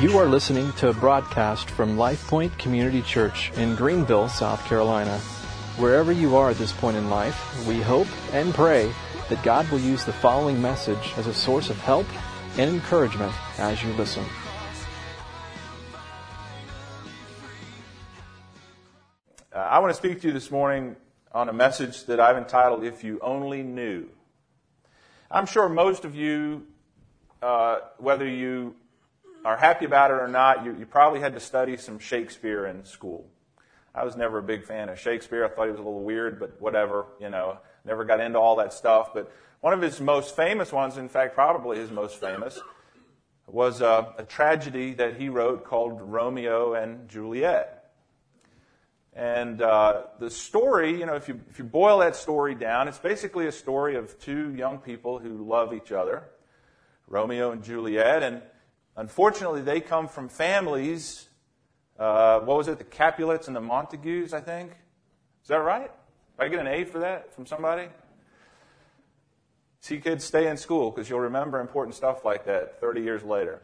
You are listening to a broadcast from Life Point Community Church in Greenville, South Carolina. Wherever you are at this point in life, we hope and pray that God will use the following message as a source of help and encouragement as you listen. I want to speak to you this morning on a message that I've entitled, If You Only Knew. I'm sure most of you, whether you are happy about it or not, you probably had to study some Shakespeare in school. I was never a big fan of Shakespeare. I thought he was a little weird, but whatever, never got into all that stuff. But one of his most famous ones, in fact, probably his most famous, was a tragedy that he wrote called Romeo and Juliet. And the story, if you boil that story down, it's basically a story of two young people who love each other, Romeo and Juliet. And unfortunately, they come from families, the Capulets and the Montagues, I think. Is that right? Did I get an A for that from somebody? See, kids, stay in school because you'll remember important stuff like that 30 years later.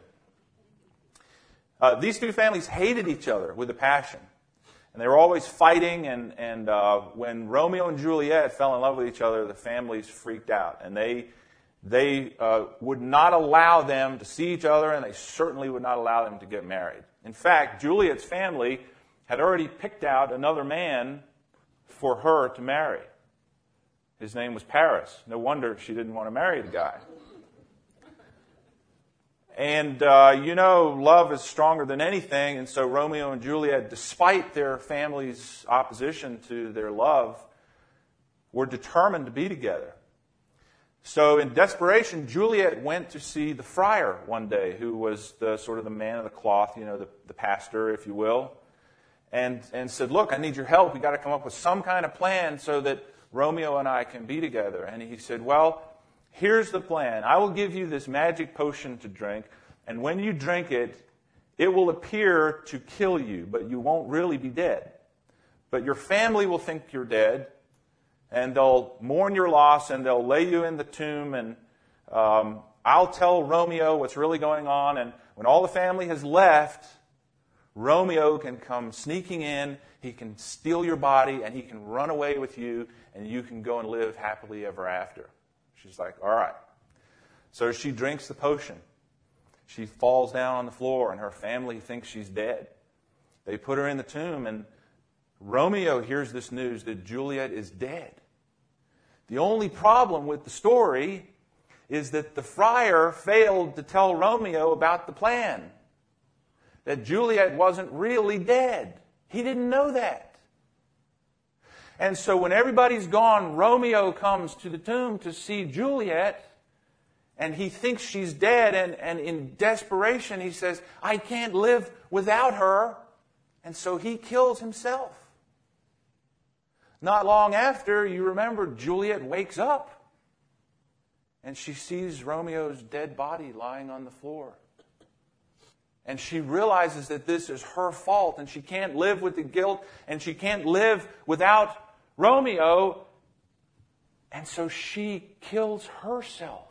These two families hated each other with a passion. And they were always fighting, and when Romeo and Juliet fell in love with each other, the families freaked out. And they would not allow them to see each other, and they certainly would not allow them to get married. In fact, Juliet's family had already picked out another man for her to marry. His name was Paris. No wonder she didn't want to marry the guy. And, love is stronger than anything. And so Romeo and Juliet, despite their family's opposition to their love, were determined to be together. So in desperation, Juliet went to see the friar one day, who was the sort of the man of the cloth, the pastor, if you will, and said, look, I need your help. We've got to come up with some kind of plan so that Romeo and I can be together. And he said, well, here's the plan. I will give you this magic potion to drink, and when you drink it, it will appear to kill you, but you won't really be dead. But your family will think you're dead, and they'll mourn your loss, and they'll lay you in the tomb, and I'll tell Romeo what's really going on, and when all the family has left, Romeo can come sneaking in, he can steal your body, and he can run away with you, and you can go and live happily ever after. She's like, all right. So she drinks the potion. She falls down on the floor, and her family thinks she's dead. They put her in the tomb, and Romeo hears this news that Juliet is dead. The only problem with the story is that the friar failed to tell Romeo about the plan, that Juliet wasn't really dead. He didn't know that. And so when everybody's gone, Romeo comes to the tomb to see Juliet, and he thinks she's dead, and in desperation he says, I can't live without her, and so he kills himself. Not long after, you remember, Juliet wakes up, and she sees Romeo's dead body lying on the floor. And she realizes that this is her fault, and she can't live with the guilt, and she can't live without Romeo, and so she kills herself.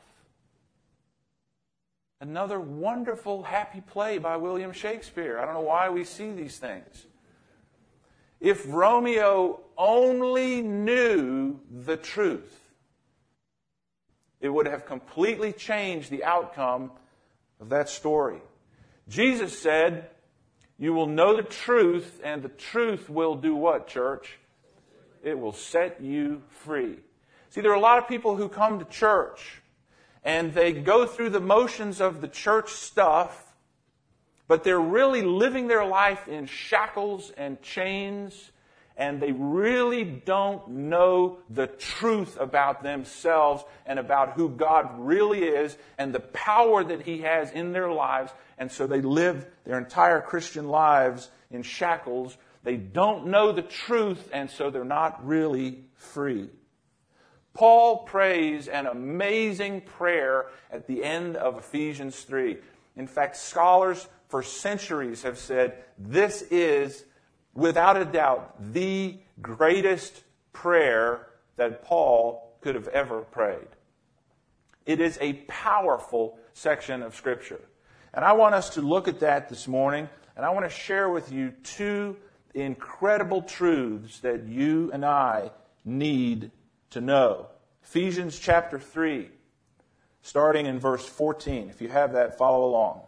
Another wonderful, happy play by William Shakespeare. I don't know why we see these things. If Romeo only knew the truth, it would have completely changed the outcome of that story. Jesus said, you will know the truth, and the truth will do what, church? It will set you free. See, there are a lot of people who come to church, and they go through the motions of the church stuff, but they're really living their life in shackles and chains, and they really don't know the truth about themselves and about who God really is and the power that He has in their lives. And so they live their entire Christian lives in shackles. They don't know the truth, and so they're not really free. Paul prays an amazing prayer at the end of Ephesians 3. In fact, scholars for centuries have said this is, without a doubt, the greatest prayer that Paul could have ever prayed. It is a powerful section of Scripture. And I want us to look at that this morning, and I want to share with you two incredible truths that you and I need to know. Ephesians chapter 3, starting in verse 14. If you have that, follow along.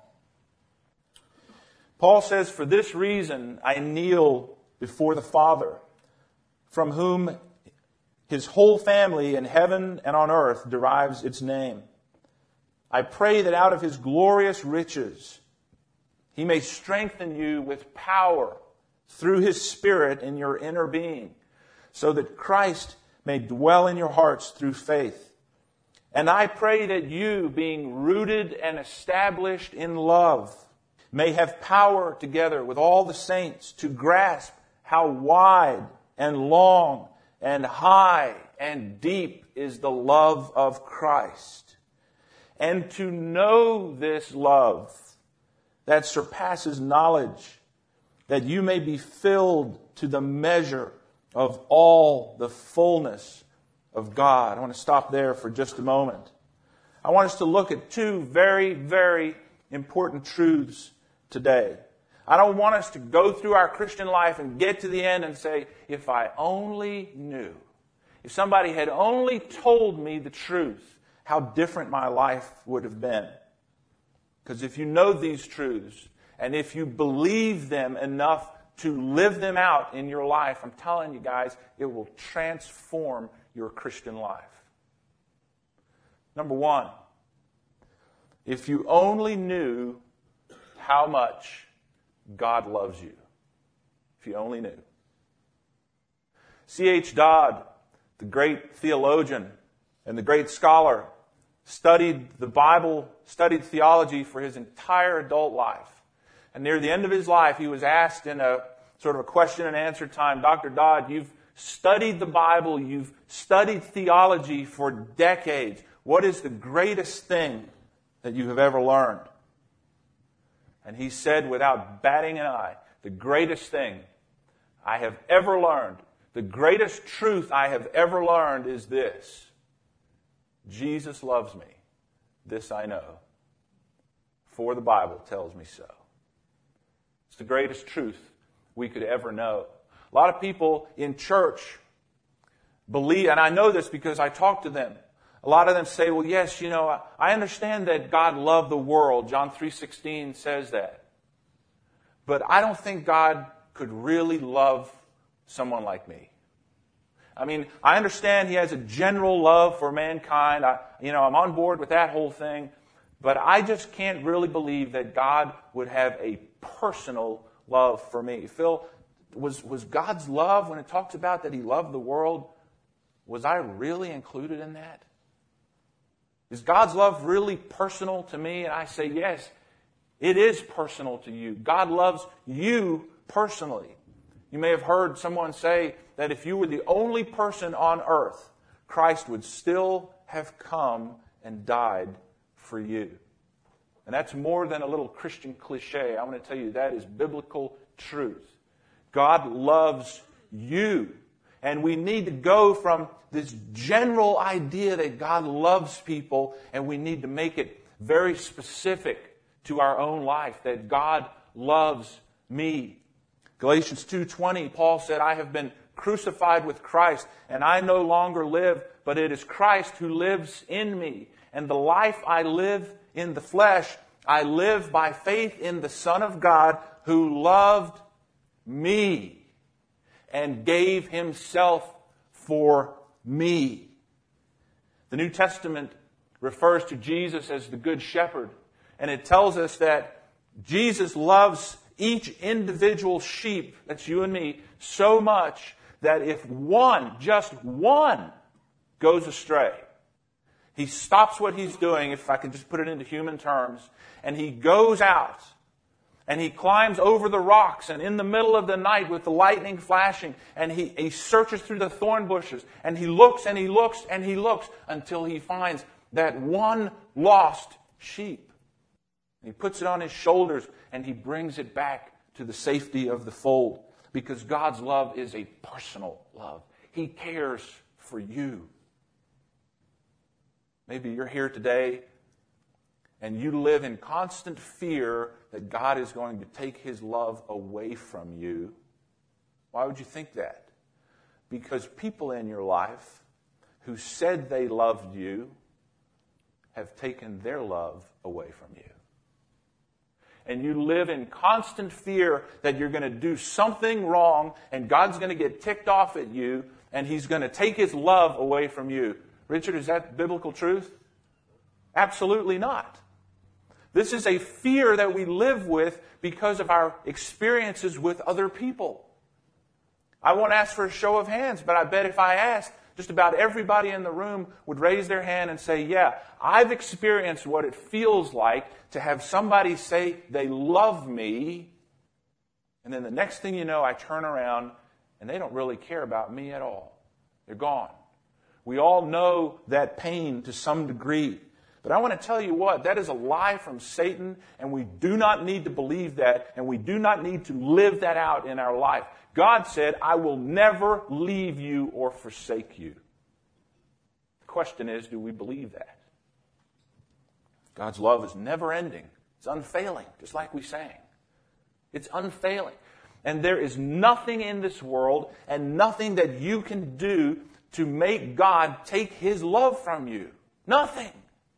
Paul says, "For this reason I kneel before the Father, from whom His whole family in heaven and on earth derives its name. I pray that out of His glorious riches He may strengthen you with power through His Spirit in your inner being, so that Christ may dwell in your hearts through faith. And I pray that you, being rooted and established in love, may have power together with all the saints to grasp how wide and long and high and deep is the love of Christ, and to know this love that surpasses knowledge, that you may be filled to the measure of all the fullness of God." I want to stop there for just a moment. I want us to look at two very, very important truths today. I don't want us to go through our Christian life and get to the end and say, if I only knew, if somebody had only told me the truth, how different my life would have been. Because if you know these truths, and if you believe them enough to live them out in your life, I'm telling you guys, it will transform your Christian life. Number one, if you only knew how much God loves you. If you only knew. C.H. Dodd, the great theologian and the great scholar, studied the Bible, studied theology for his entire adult life. And near the end of his life, he was asked in a sort of a question and answer time, "Dr. Dodd, you've studied the Bible, you've studied theology for decades. What is the greatest thing that you have ever learned?" And he said without batting an eye, "The greatest thing I have ever learned, the greatest truth I have ever learned is this: Jesus loves me. This I know, for the Bible tells me so." It's the greatest truth we could ever know. A lot of people in church believe, and I know this because I talk to them, a lot of them say, "Well, yes, I understand that God loved the world. John 3:16 says that. But I don't think God could really love someone like me. I mean, I understand He has a general love for mankind. I'm on board with that whole thing. But I just can't really believe that God would have a personal love for me." Phil, was God's love, when it talks about that He loved the world, was I really included in that? Is God's love really personal to me? And I say, yes, it is personal to you. God loves you personally. You may have heard someone say that if you were the only person on earth, Christ would still have come and died for you. And that's more than a little Christian cliche. I want to tell you that is biblical truth. God loves you. And we need to go from this general idea that God loves people, and we need to make it very specific to our own life, that God loves me. Galatians 2:20, Paul said, "I have been crucified with Christ, and I no longer live, but it is Christ who lives in me. And the life I live in the flesh, I live by faith in the Son of God who loved me and gave Himself for me." The New Testament refers to Jesus as the Good Shepherd, and it tells us that Jesus loves each individual sheep, that's you and me, so much that if one, just one, goes astray, He stops what He's doing, if I can just put it into human terms, and He goes out and He climbs over the rocks, and in the middle of the night with the lightning flashing, and he searches through the thorn bushes, and he looks and he looks and he looks until he finds that one lost sheep. He puts it on His shoulders and He brings it back to the safety of the fold, because God's love is a personal love. He cares for you. Maybe you're here today and you live in constant fear that God is going to take His love away from you, why would you think that? Because people in your life who said they loved you have taken their love away from you. And you live in constant fear that you're going to do something wrong and God's going to get ticked off at you and He's going to take His love away from you. Richard, is that biblical truth? Absolutely not. This is a fear that we live with because of our experiences with other people. I won't ask for a show of hands, but I bet if I asked, just about everybody in the room would raise their hand and say, yeah, I've experienced what it feels like to have somebody say they love me, and then the next thing you know, I turn around and they don't really care about me at all. They're gone. We all know that pain to some degree. But I want to tell you what, that is a lie from Satan, and we do not need to believe that, and we do not need to live that out in our life. God said, I will never leave you or forsake you. The question is, do we believe that? God's love is never ending. It's unfailing, just like we sang. It's unfailing. And there is nothing in this world and nothing that you can do to make God take His love from you. Nothing.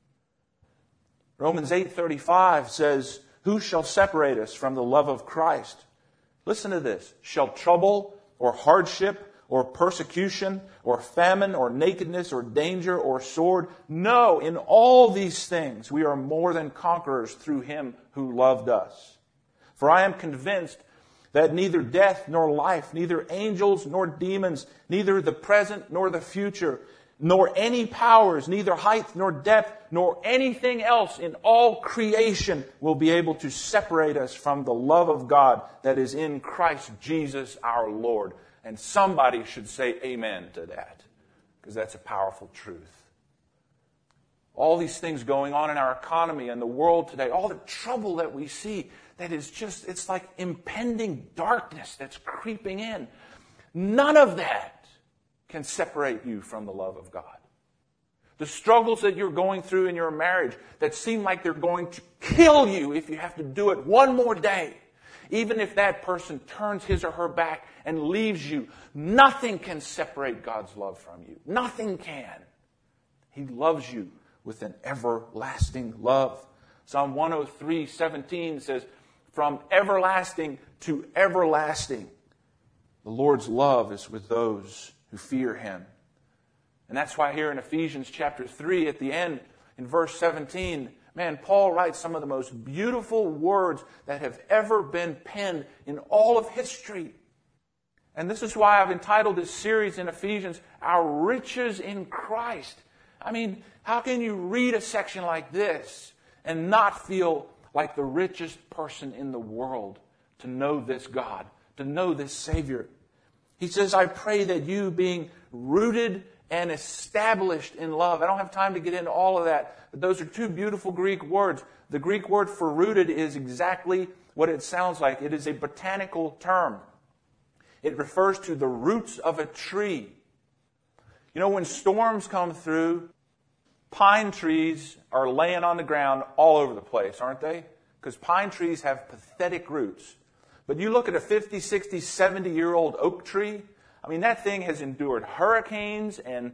Romans 8:35 says, who shall separate us from the love of Christ? Listen to this. Shall trouble or hardship or persecution or famine or nakedness or danger or sword? No, in all these things we are more than conquerors through Him who loved us. For I am convinced that neither death nor life, neither angels nor demons, neither the present nor the future, nor any powers, neither height nor depth, nor anything else in all creation will be able to separate us from the love of God that is in Christ Jesus our Lord. And somebody should say amen to that, because that's a powerful truth. All these things going on in our economy and the world today, all the trouble that we see, that is just, it's like impending darkness that's creeping in. None of that can separate you from the love of God. The struggles that you're going through in your marriage that seem like they're going to kill you if you have to do it one more day, even if that person turns his or her back and leaves you, nothing can separate God's love from you. Nothing can. He loves you with an everlasting love. Psalm 103:17 says, from everlasting to everlasting, the Lord's love is with those who fear Him. And that's why here in Ephesians chapter 3 at the end, in verse 17, man, Paul writes some of the most beautiful words that have ever been penned in all of history. And this is why I've entitled this series in Ephesians, Our Riches in Christ. I mean, how can you read a section like this and not feel like the richest person in the world to know this God, to know this Savior? He says, I pray that you, being rooted and established in love. I don't have time to get into all of that, but those are two beautiful Greek words. The Greek word for rooted is exactly what it sounds like. It is a botanical term. It refers to the roots of a tree. You know, when storms come through, pine trees are laying on the ground all over the place, aren't they? Because pine trees have pathetic roots. But you look at a 50, 60, 70-year-old oak tree, I mean, that thing has endured hurricanes and,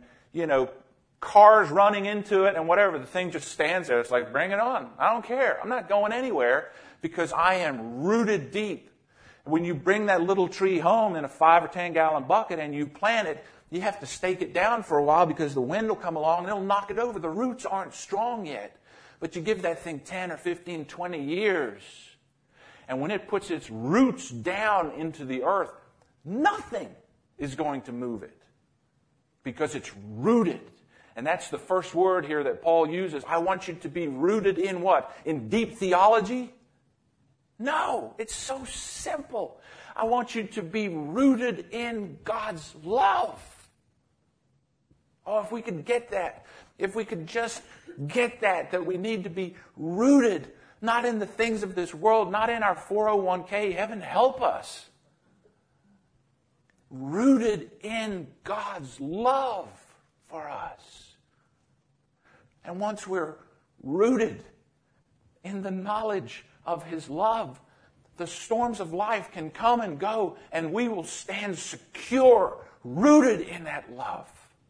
cars running into it and whatever. The thing just stands there. It's like, bring it on. I don't care. I'm not going anywhere because I am rooted deep. When you bring that little tree home in a 5 or 10 gallon bucket and you plant it, you have to stake it down for a while because the wind will come along and it'll knock it over. The roots aren't strong yet. But you give that thing 10 or 15, 20 years. And when it puts its roots down into the earth, nothing is going to move it because it's rooted. And that's the first word here that Paul uses. I want you to be rooted in what? In deep theology? No, it's so simple. I want you to be rooted in God's love. Oh, if we could get that. If we could just get that we need to be rooted, not in the things of this world, not in our 401k. Heaven help us. Rooted in God's love for us. And once we're rooted, in the knowledge of His love. The storms of life can come and go, and we will stand secure, rooted in that love.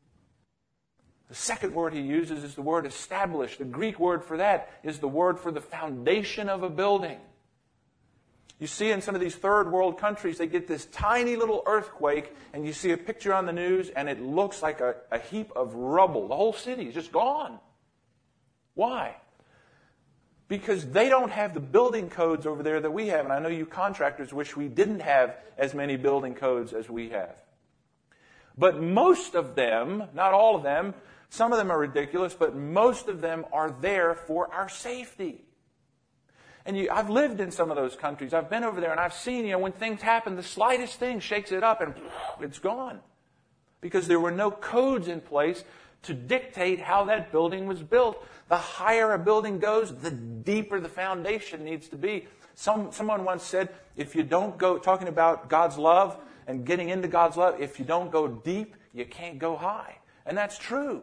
The second word he uses is the word establish. The Greek word for that is the word for the foundation of a building. You see in some of these third world countries, they get this tiny little earthquake, and you see a picture on the news, and it looks like a heap of rubble. The whole city is just gone. Why? Because they don't have the building codes over there that we have. And I know you contractors wish we didn't have as many building codes as we have. But most of them, not all of them, some of them are ridiculous, but most of them are there for our safety. And I've lived in some of those countries. I've been over there and I've seen, when things happen, the slightest thing shakes it up and it's gone. Because there were no codes in place to dictate how that building was built. The higher a building goes, the deeper the foundation needs to be. Someone once said, if you don't go, talking about God's love and getting into God's love, if you don't go deep, you can't go high. And that's true.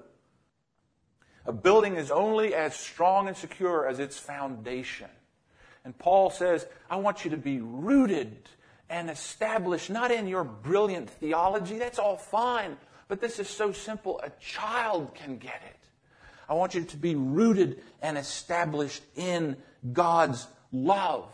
A building is only as strong and secure as its foundation. And Paul says, I want you to be rooted and established, not in your brilliant theology. That's all fine. But this is so simple, a child can get it. I want you to be rooted and established in God's love.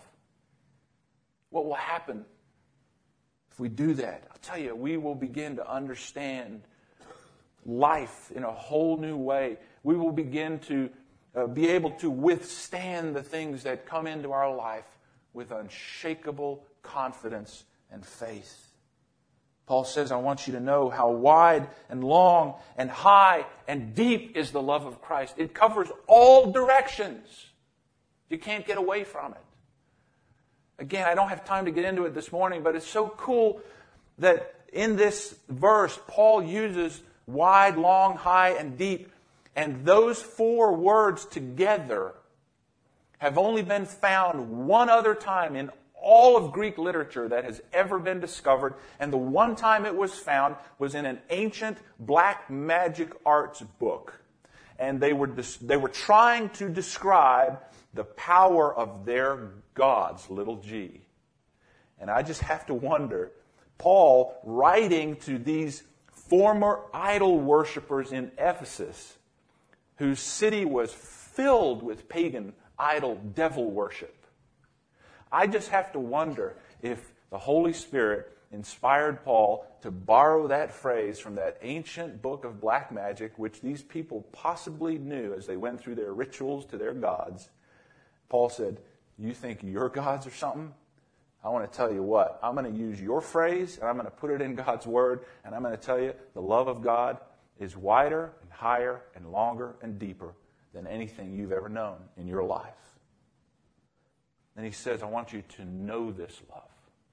What will happen if we do that? I'll tell you, we will begin to understand life in a whole new way. We will begin to be able to withstand the things that come into our life with unshakable confidence and faith. Paul says, I want you to know how wide and long and high and deep is the love of Christ. It covers all directions. You can't get away from it. Again, I don't have time to get into it this morning, but it's so cool that in this verse, Paul uses wide, long, high, and deep. And those four words together have only been found one other time in all of Greek literature that has ever been discovered. And the one time it was found was in an ancient black magic arts book. And they were trying to describe the power of their gods, little g. And I just have to wonder, Paul, writing to these former idol worshippers in Ephesus, whose city was filled with pagan idol devil worship, I just have to wonder if the Holy Spirit inspired Paul to borrow that phrase from that ancient book of black magic, which these people possibly knew as they went through their rituals to their gods. Paul said, you think your gods are something? I want to tell you what, I'm going to use your phrase and I'm going to put it in God's Word, and I'm going to tell you the love of God is wider and higher and longer and deeper than anything you've ever known in your life. And he says, I want you to know this love.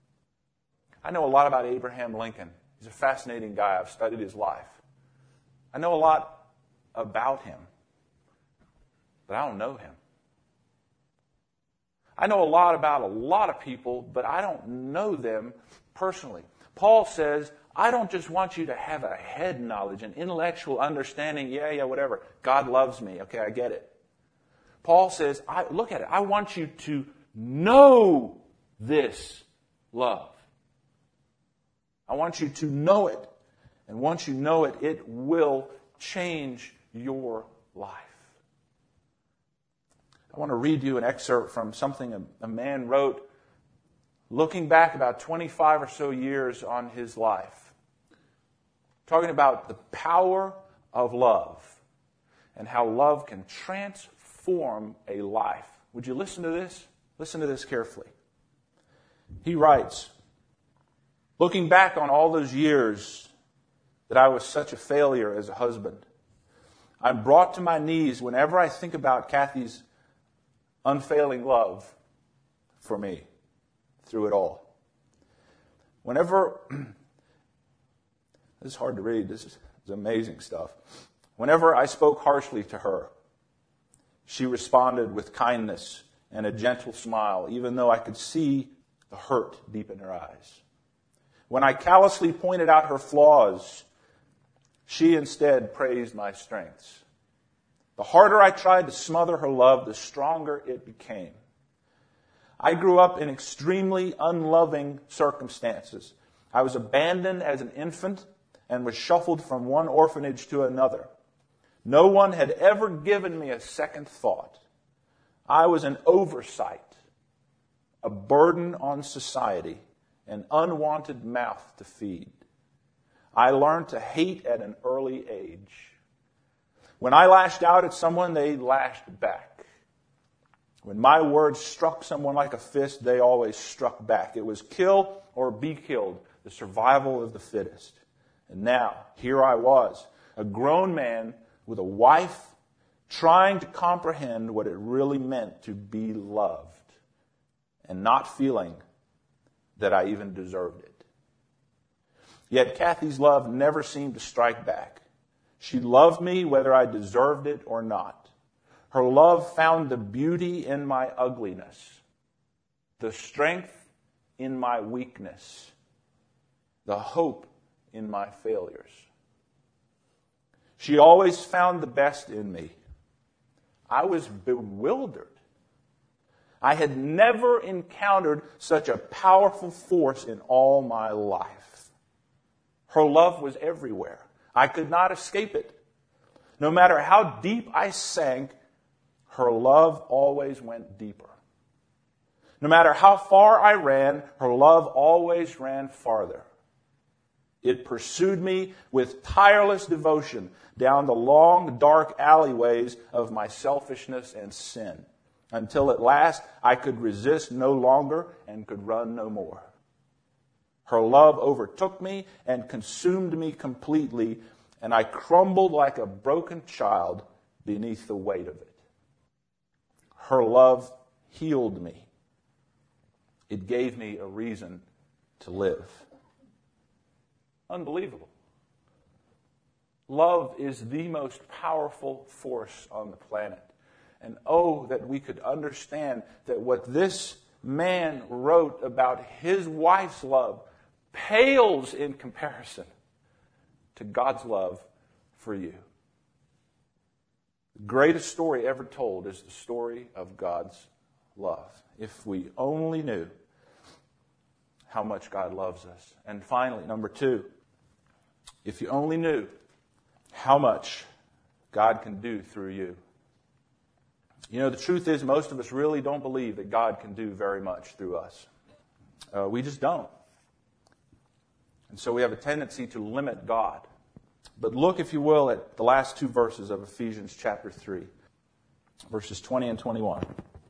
I know a lot about Abraham Lincoln. He's a fascinating guy. I've studied his life. I know a lot about him, but I don't know him. I know a lot about a lot of people, but I don't know them personally. Paul says, I don't just want you to have a head knowledge, an intellectual understanding, yeah, whatever. God loves me. Okay, I get it. Paul says, look at it. I want you to know this love. I want you to know it. And once you know it, it will change your life. I want to read you an excerpt from something a man wrote looking back about 25 or so years on his life, talking about the power of love and how love can transform a life. Would you listen to this? Listen to this carefully. He writes, looking back on all those years that I was such a failure as a husband, I'm brought to my knees whenever I think about Kathy's unfailing love for me through it all. Whenever, this is hard to read, this is amazing stuff. Whenever I spoke harshly to her, she responded with kindness and a gentle smile, even though I could see the hurt deep in her eyes. When I callously pointed out her flaws, she instead praised my strengths. The harder I tried to smother her love, the stronger it became. I grew up in extremely unloving circumstances. I was abandoned as an infant and was shuffled from one orphanage to another. No one had ever given me a second thought. I was an oversight, a burden on society, an unwanted mouth to feed. I learned to hate at an early age. When I lashed out at someone, they lashed back. When my words struck someone like a fist, they always struck back. It was kill or be killed, the survival of the fittest. And now, here I was, a grown man with a wife, trying to comprehend what it really meant to be loved, and not feeling that I even deserved it. Yet Kathy's love never seemed to strike back. She loved me whether I deserved it or not. Her love found the beauty in my ugliness, the strength in my weakness, the hope in my failures. She always found the best in me. I was bewildered. I had never encountered such a powerful force in all my life. Her love was everywhere. I could not escape it. No matter how deep I sank, her love always went deeper. No matter how far I ran, her love always ran farther. It pursued me with tireless devotion down the long, dark alleyways of my selfishness and sin, until at last I could resist no longer and could run no more. Her love overtook me and consumed me completely, and I crumbled like a broken child beneath the weight of it. Her love healed me. It gave me a reason to live. Unbelievable. Love is the most powerful force on the planet. And oh, that we could understand that what this man wrote about his wife's love pales in comparison to God's love for you. The greatest story ever told is the story of God's love. If we only knew how much God loves us. And finally, number 2, if you only knew how much God can do through you. You know, the truth is most of us really don't believe that God can do very much through us. We just don't. And so we have a tendency to limit God. But look, if you will, at the last 2 verses of Ephesians chapter 3, verses 20 and 21.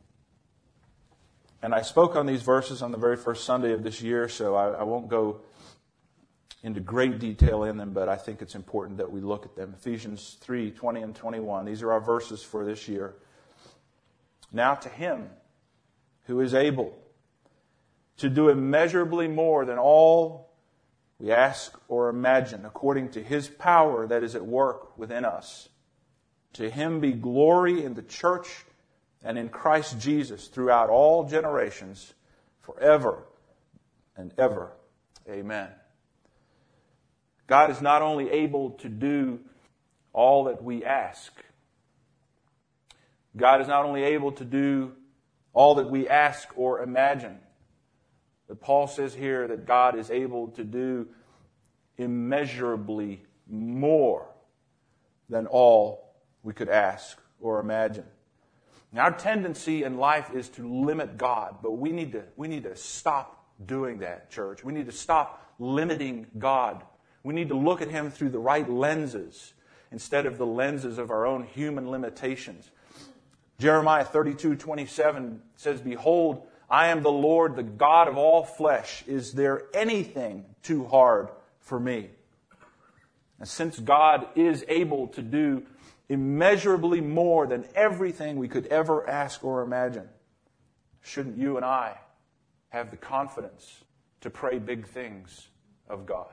And I spoke on these verses on the very first Sunday of this year, so I won't go into great detail in them, but I think it's important that we look at them. Ephesians 3, 20 and 21. These are our verses for this year. Now to Him who is able to do immeasurably more than all we ask or imagine, according to His power that is at work within us. To Him be glory in the church and in Christ Jesus throughout all generations, forever and ever. Amen. God is not only able to do all that we ask. God is not only able to do all that we ask or imagine. But Paul says here that God is able to do immeasurably more than all we could ask or imagine. Now, our tendency in life is to limit God, but we need to stop doing that, church. We need to stop limiting God. We need to look at Him through the right lenses instead of the lenses of our own human limitations. Jeremiah 32:27 says, "Behold, I am the Lord, the God of all flesh. Is there anything too hard for me?" And since God is able to do immeasurably more than everything we could ever ask or imagine, shouldn't you and I have the confidence to pray big things of God?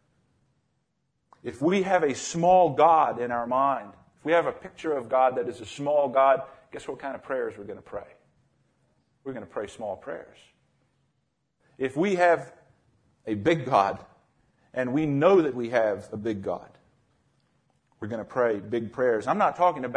If we have a small God in our mind, if we have a picture of God that is a small God, guess what kind of prayers we're going to pray? We're going to pray small prayers. If we have a big God, and we know that we have a big God, we're going to pray big prayers. I'm not talking about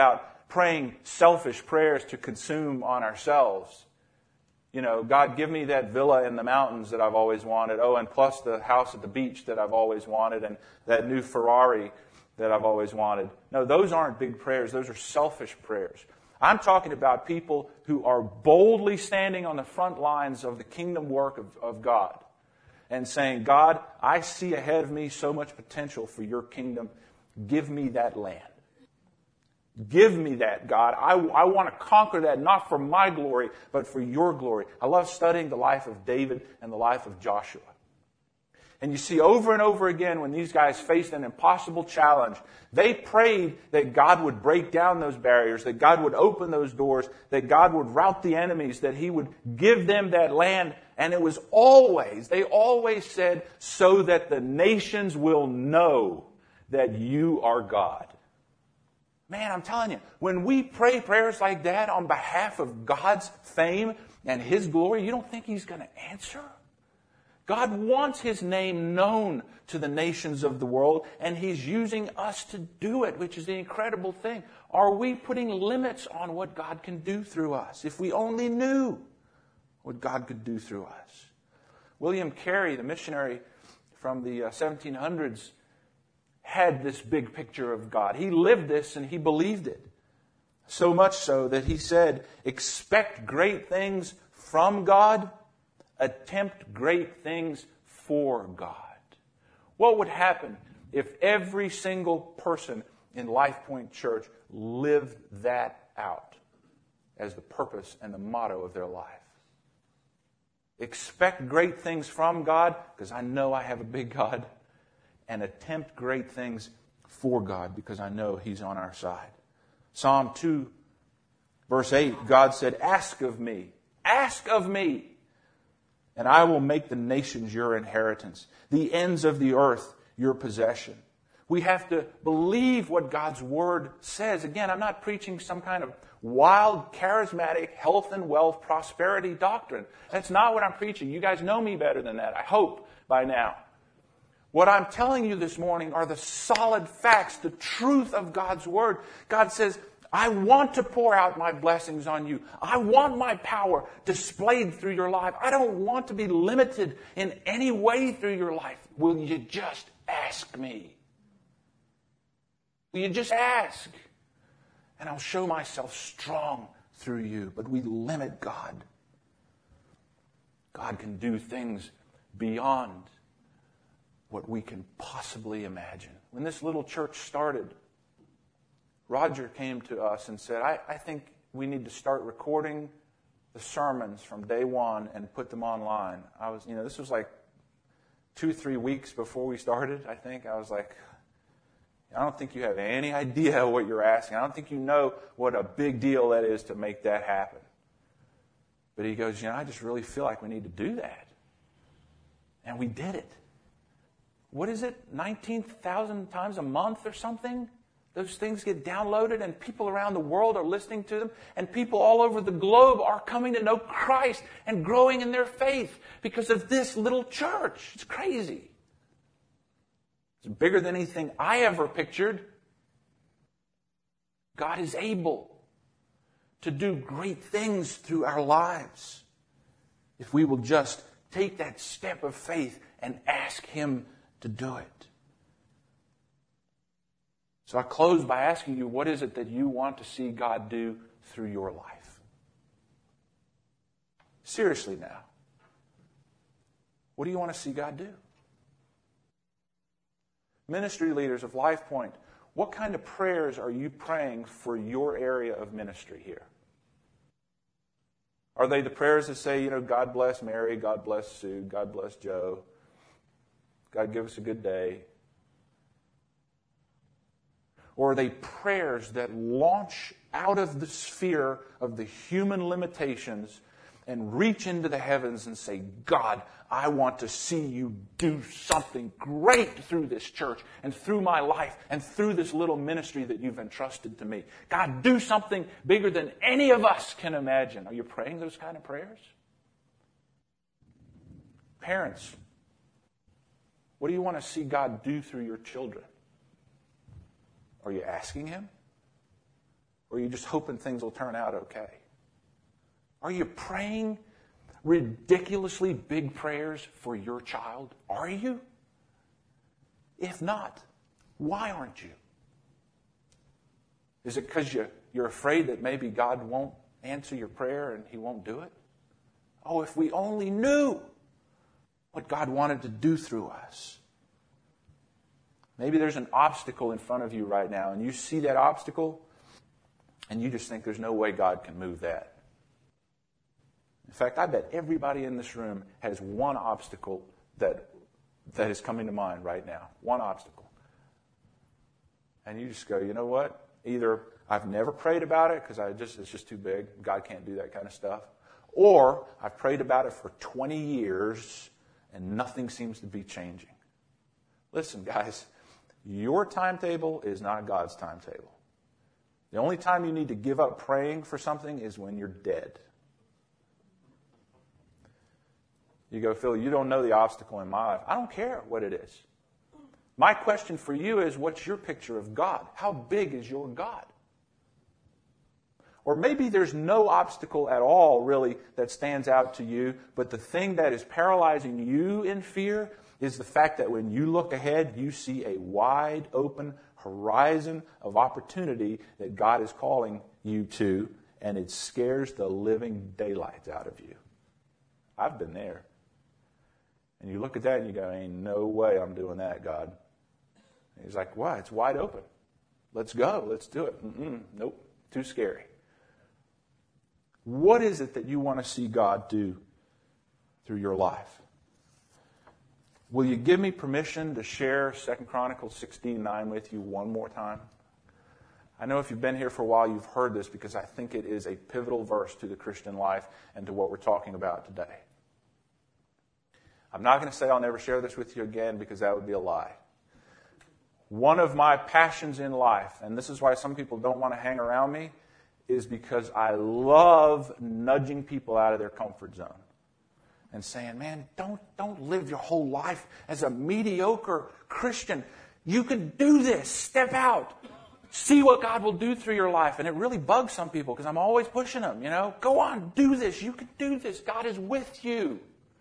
praying selfish prayers to consume on ourselves. You know, God, give me that villa in the mountains that I've always wanted. Oh, and plus the house at the beach that I've always wanted, and that new Ferrari that I've always wanted. No, those aren't big prayers. Those are selfish prayers. I'm talking about people who are boldly standing on the front lines of the kingdom work of God and saying, God, I see ahead of me so much potential for your kingdom. Give me that land. Give me that, God. I want to conquer that, not for my glory, but for your glory. I love studying the life of David and the life of Joshua. And you see over and over again when these guys faced an impossible challenge, they prayed that God would break down those barriers, that God would open those doors, that God would rout the enemies, that He would give them that land. And it was always, they always said, so that the nations will know that you are God. Man, I'm telling you, when we pray prayers like that on behalf of God's fame and His glory, you don't think He's going to answer? God wants His name known to the nations of the world, and He's using us to do it, which is the incredible thing. Are we putting limits on what God can do through us? If we only knew what God could do through us. William Carey, the missionary from the 1700s, had this big picture of God. He lived this and he believed it. So much so that he said, expect great things from God, attempt great things for God. What would happen if every single person in LifePoint Church lived that out as the purpose and the motto of their life? Expect great things from God, because I know I have a big God. And attempt great things for God, because I know He's on our side. Psalm 2, verse 8, God said, ask of me, and I will make the nations your inheritance, the ends of the earth your possession. We have to believe what God's Word says. Again, I'm not preaching some kind of wild, charismatic, health and wealth, prosperity doctrine. That's not what I'm preaching. You guys know me better than that, I hope, by now. What I'm telling you this morning are the solid facts, the truth of God's Word. God says, I want to pour out my blessings on you. I want my power displayed through your life. I don't want to be limited in any way through your life. Will you just ask me? Will you just ask? And I'll show myself strong through you. But we limit God. God can do things beyond what we can possibly imagine. When this little church started, Roger came to us and said, I think we need to start recording the sermons from day one and put them online. This was like 2-3 weeks before we started, I think. I was like, I don't think you have any idea what you're asking. I don't think you know what a big deal that is to make that happen. But he goes, I just really feel like we need to do that. And we did it. What is it? 19,000 times a month or something? Those things get downloaded and people around the world are listening to them, and people all over the globe are coming to know Christ and growing in their faith because of this little church. It's crazy. It's bigger than anything I ever pictured. God is able to do great things through our lives if we will just take that step of faith and ask Him to do it. So I close by asking you, what is it that you want to see God do through your life? Seriously now. What do you want to see God do? Ministry leaders of LifePoint, what kind of prayers are you praying for your area of ministry here? Are they the prayers that say, God bless Mary, God bless Sue, God bless Joe, God give us a good day? Or are they prayers that launch out of the sphere of the human limitations and reach into the heavens and say, God, I want to see you do something great through this church and through my life and through this little ministry that you've entrusted to me. God, do something bigger than any of us can imagine. Are you praying those kind of prayers? Parents, what do you want to see God do through your children? Are you asking Him? Or are you just hoping things will turn out okay? Are you praying ridiculously big prayers for your child? Are you? If not, why aren't you? Is it because you're afraid that maybe God won't answer your prayer and He won't do it? Oh, if we only knew what God wanted to do through us. Maybe there's an obstacle in front of you right now, and you see that obstacle, and you just think there's no way God can move that. In fact, I bet everybody in this room has one obstacle that is coming to mind right now. One obstacle. And you just go, you know what? Either I've never prayed about it because it's just too big. God can't do that kind of stuff. Or I've prayed about it for 20 years and nothing seems to be changing. Listen, guys, your timetable is not God's timetable. The only time you need to give up praying for something is when you're dead. You go, Phil, you don't know the obstacle in my life. I don't care what it is. My question for you is, what's your picture of God? How big is your God? Or maybe there's no obstacle at all, really, that stands out to you, but the thing that is paralyzing you in fear is the fact that when you look ahead, you see a wide open horizon of opportunity that God is calling you to, and it scares the living daylights out of you. I've been there. And you look at that and you go, ain't no way I'm doing that, God. And He's like, why? It's wide open. Let's go. Let's do it. Nope. Too scary. What is it that you want to see God do through your life? Will you give me permission to share 2 Chronicles 16:9 with you one more time? I know if you've been here for a while, you've heard this because I think it is a pivotal verse to the Christian life and to what we're talking about today. I'm not going to say I'll never share this with you again because that would be a lie. One of my passions in life, and this is why some people don't want to hang around me, is because I love nudging people out of their comfort zone and saying, man, don't live your whole life as a mediocre Christian. You can do this. Step out. See what God will do through your life. And it really bugs some people because I'm always pushing them, Go on, do this. You can do this. God is with you.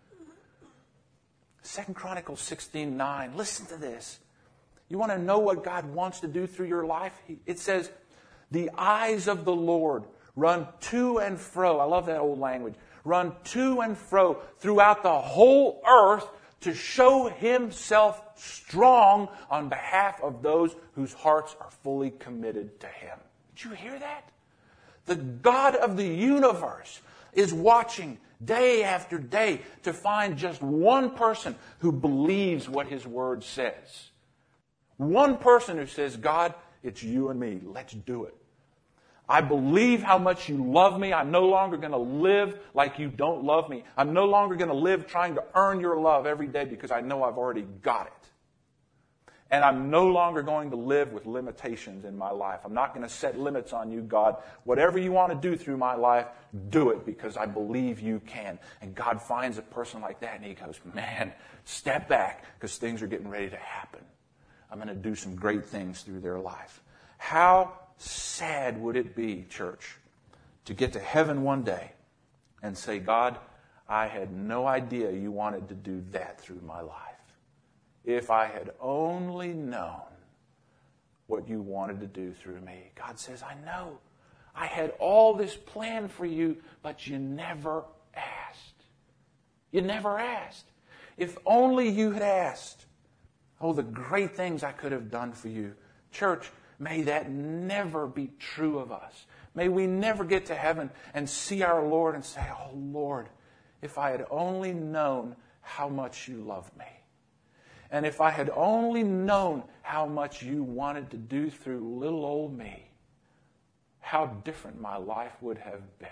2 Chronicles 16:9. Listen to this. You want to know what God wants to do through your life? It says, the eyes of the Lord run to and fro. I love that old language. Run to and fro throughout the whole earth to show Himself strong on behalf of those whose hearts are fully committed to Him. Did you hear that? The God of the universe is watching day after day to find just one person who believes what His Word says. One person who says, God, it's you and me. Let's do it. I believe how much you love me. I'm no longer going to live like you don't love me. I'm no longer going to live trying to earn your love every day because I know I've already got it. And I'm no longer going to live with limitations in my life. I'm not going to set limits on you, God. Whatever you want to do through my life, do it because I believe you can. And God finds a person like that and He goes, man, step back because things are getting ready to happen. I'm going to do some great things through their life. How sad would it be, church, to get to heaven one day and say, God, I had no idea you wanted to do that through my life. If I had only known what you wanted to do through me. God says, I know. I had all this planned for you, but you never asked. You never asked. If only you had asked. Oh, the great things I could have done for you. Church, may that never be true of us. May we never get to heaven and see our Lord and say, oh, Lord, if I had only known how much you love me. And if I had only known how much you wanted to do through little old me, how different my life would have been.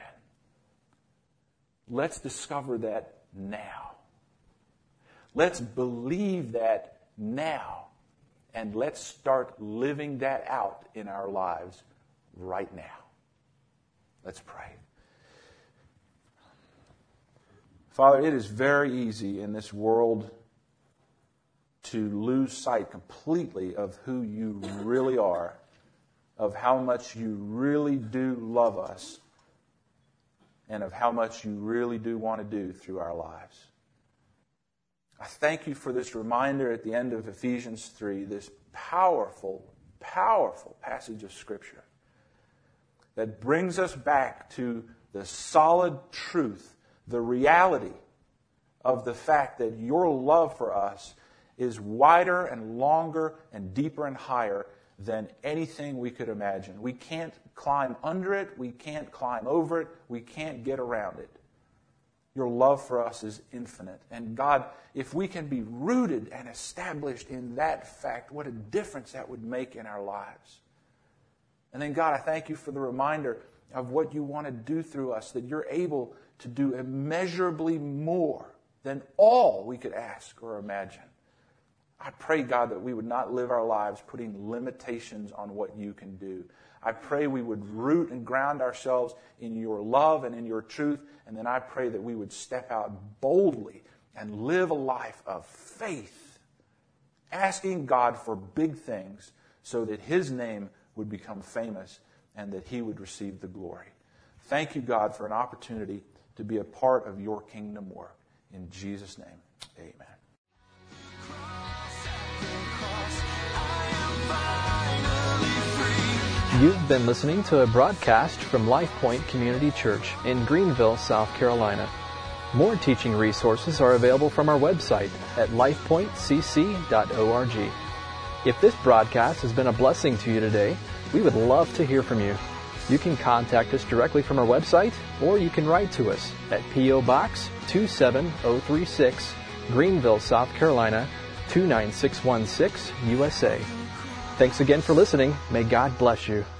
Let's discover that now. Let's believe that now. And let's start living that out in our lives right now. Let's pray. Father, it is very easy in this world to lose sight completely of who you really are, of how much you really do love us and of how much you really do want to do through our lives. I thank you for this reminder at the end of Ephesians 3, this powerful, powerful passage of Scripture that brings us back to the solid truth, the reality of the fact that your love for us is wider and longer and deeper and higher than anything we could imagine. We can't climb under it. We can't climb over it. We can't get around it. Your love for us is infinite. And God, if we can be rooted and established in that fact, what a difference that would make in our lives. And then, God, I thank you for the reminder of what you want to do through us, that you're able to do immeasurably more than all we could ask or imagine. I pray, God, that we would not live our lives putting limitations on what you can do. I pray we would root and ground ourselves in your love and in your truth. And then I pray that we would step out boldly and live a life of faith, asking God for big things so that his name would become famous and that he would receive the glory. Thank you, God, for an opportunity to be a part of your kingdom work. In Jesus' name, amen. You've been listening to a broadcast from LifePoint Community Church in Greenville, South Carolina. More teaching resources are available from our website at lifepointcc.org. If this broadcast has been a blessing to you today, we would love to hear from you. You can contact us directly from our website, or you can write to us at P.O. Box 27036, Greenville, South Carolina, 29616, USA. Thanks again for listening. May God bless you.